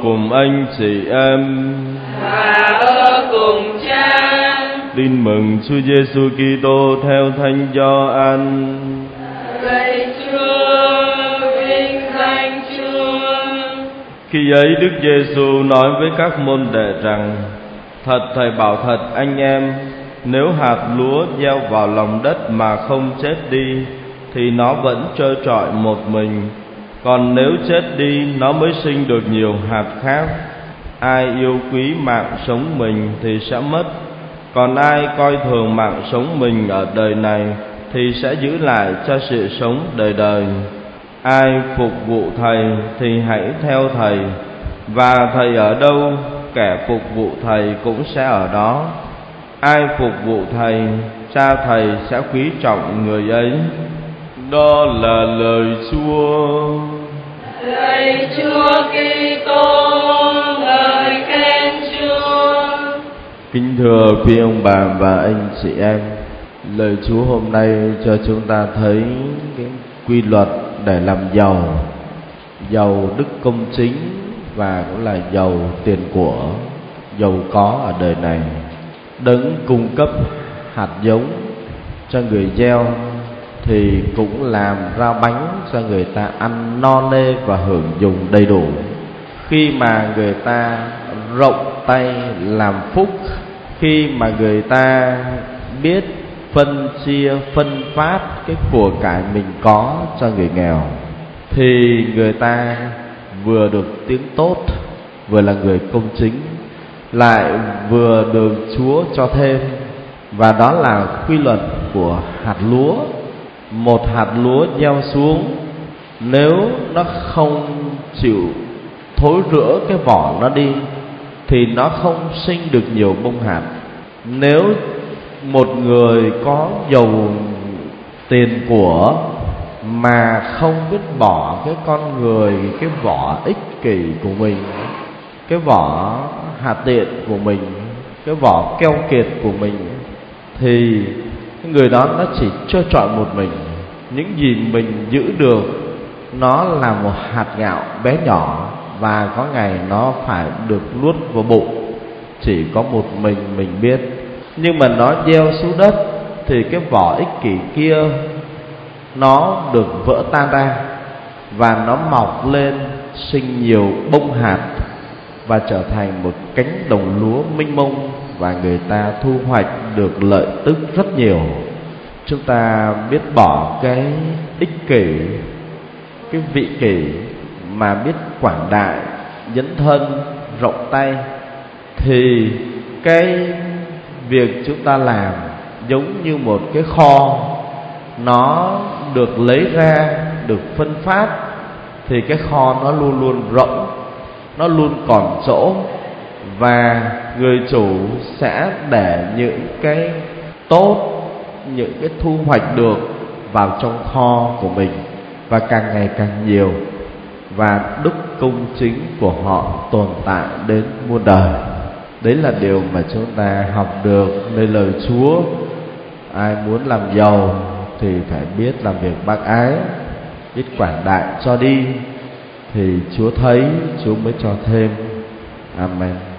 cùng anh chị em và ở cùng Cha. Tin mừng Chúa Giêsu Kitô theo Thánh Gioan. Lạy Chúa, vinh danh Chúa. Khi ấy Đức Giêsu nói với các môn đệ rằng: Thật thầy bảo thật anh em, nếu hạt lúa gieo vào lòng đất mà không chết đi thì nó vẫn trơ trọi một mình, còn nếu chết đi nó mới sinh được nhiều hạt khác. Ai yêu quý mạng sống mình thì sẽ mất, còn ai coi thường mạng sống mình ở đời này thì sẽ giữ lại cho sự sống đời đời. Ai phục vụ thầy thì hãy theo thầy, và thầy ở đâu, kẻ phục vụ thầy cũng sẽ ở đó. Ai phục vụ thầy, cha thầy sẽ quý trọng người ấy. Đó là lời Chúa. Lạy Chúa Kitô, ngợi khen Chúa. Kính thưa quý ông bà và anh chị em, lời Chúa hôm nay cho chúng ta thấy cái quy luật để làm giàu, giàu đức công chính và cũng là giàu tiền của, giàu có ở đời này. Đấng cung cấp hạt giống cho người gieo thì cũng làm ra bánh cho người ta ăn no nê và hưởng dùng đầy đủ. Khi mà người ta rộng tay làm phúc, khi mà người ta biết phân chia phân phát cái của cải mình có cho người nghèo, thì người ta vừa được tiếng tốt, vừa là người công chính, lại vừa được Chúa cho thêm. Và đó là quy luật của hạt lúa. Một hạt lúa gieo xuống, nếu nó không chịu thối rữa cái vỏ nó đi thì nó không sinh được nhiều bông hạt. Nếu một người có giàu tiền của mà không biết bỏ cái con người, cái vỏ ích kỷ của mình, cái vỏ hạ tiện của mình, cái vỏ keo kiệt của mình, thì cái người đó nó chỉ trơ trọi một mình. Những gì mình giữ được nó là một hạt gạo bé nhỏ, và có ngày nó phải được nuốt vào bụng, chỉ có một mình biết. Nhưng mà nó gieo xuống đất thì cái vỏ ích kỷ kia nó được vỡ tan ra, và nó mọc lên sinh nhiều bông hạt và trở thành một cánh đồng lúa mênh mông, và người ta thu hoạch được lợi tức rất nhiều. Chúng ta biết bỏ cái ích kỷ, cái vị kỷ, mà biết quảng đại, dấn thân, rộng tay, thì cái việc chúng ta làm giống như một cái kho, nó được lấy ra, được phân phát, thì cái kho nó luôn luôn rỗng, nó luôn còn chỗ, và người chủ sẽ để những cái tốt, những cái thu hoạch được vào trong kho của mình, và càng ngày càng nhiều, và đức công chính của họ tồn tại đến muôn đời. Đấy là điều mà chúng ta học được nơi lời Chúa. Ai muốn làm giàu thì phải biết làm việc bác ái, biết quảng đại cho đi, thì Chúa thấy, Chúa mới cho thêm. Amen.